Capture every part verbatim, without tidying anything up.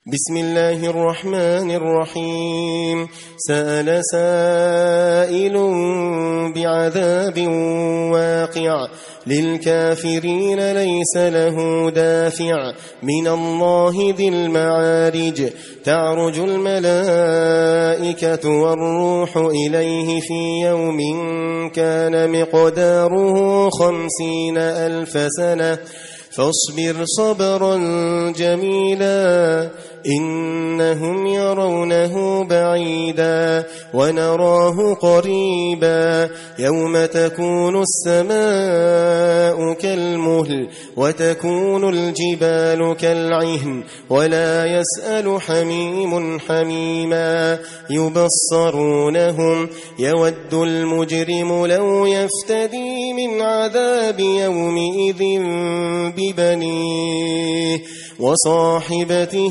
بسم الله الرحمن الرحيم سأل سائل بعذاب واقع للكافرين ليس له دافع من الله ذي المعارج تعرج الملائكة والروح إليه في يوم كان مقداره خمسين ألف سنة فاصبر صبرا جميلا إنهم يرونه بعيدا ونراه قريبا يوم تكون السماء كالمهل وتكون الجبال كالعهن ولا يسأل حميم حميما يبصرونهم يود المجرم لو يفتدي من عذاب يومئذ ببنيه وصاحبته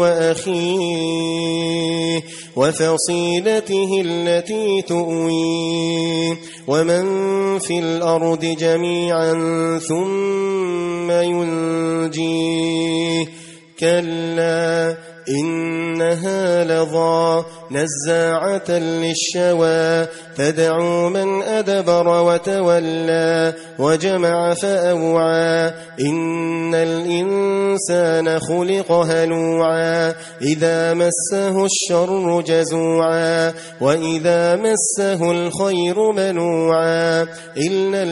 وأخيه وفصيلته التي تؤويه ومن في الأرض جميعا ثم ينجيه كلا إنها لظى نزاعة للشوى تدعو من أدبر وتولى وجمع فأوعى إن الإنسان خلق هلوعا إذا مسه الشر جزوعا وإذا مسه الخير منوعا إلا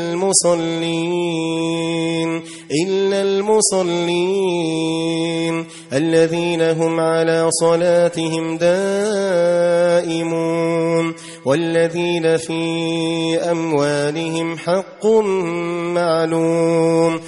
المصلين إلا المصلين الذين هم على صلاتهم دائمون والذين في أموالهم حق معلوم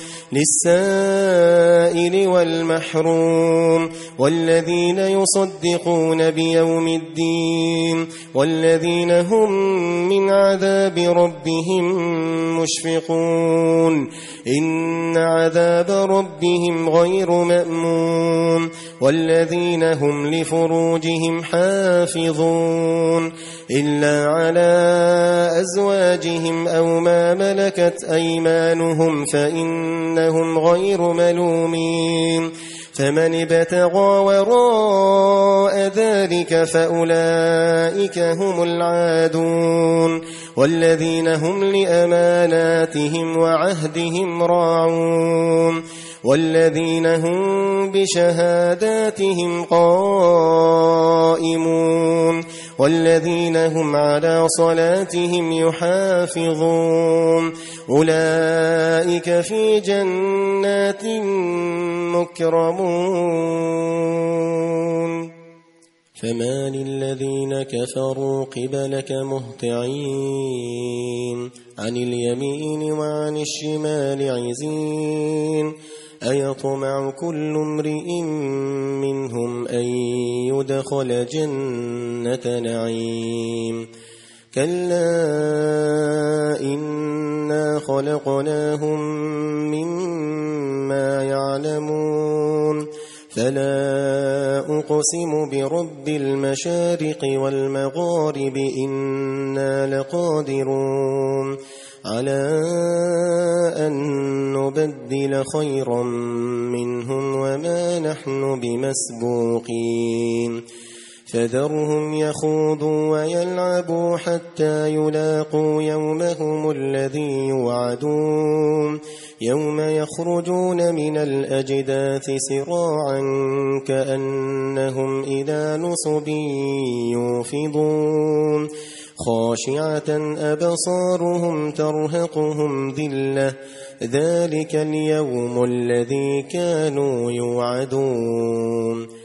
للسائل والمحروم والذين يصدقون بيوم الدين والذين هم من عذاب ربهم مشفقون إن عذاب ربهم غير مأمون والذين هم لفروجهم حافظون إلا على أزواجهم أو ما ملكت أيمانهم فإنهم غير ملومين فمن ابتغى وراء ذلك فأولئك هم العادون والذين هم لأماناتهم وعهدهم راعون والذين هم بشهاداتهم قائمون والذين هم على صلاتهم يحافظون أولئك في جنات مكرمون فما للذين كفروا قبلك مهطعين عن اليمين وعن الشمال عزين أيطمع كل امرئ منهم أن يدخل جنة نعيم كلا إنا خلقناهم مما يعلمون فلا أقسم برب المشارق والمغارب إنا لقادرون على أن نبدل خيرا منهم وما نحن بمسبوقين فذرهم يخوضوا ويلعبوا حتى يلاقوا يومهم الذي يوعدون يوم يخرجون من الأجداث سراعا كأنهم إلى نصب يوفضون خاشعة أبصارهم ترهقهم ذلة ذلك اليوم الذي كانوا يوعدون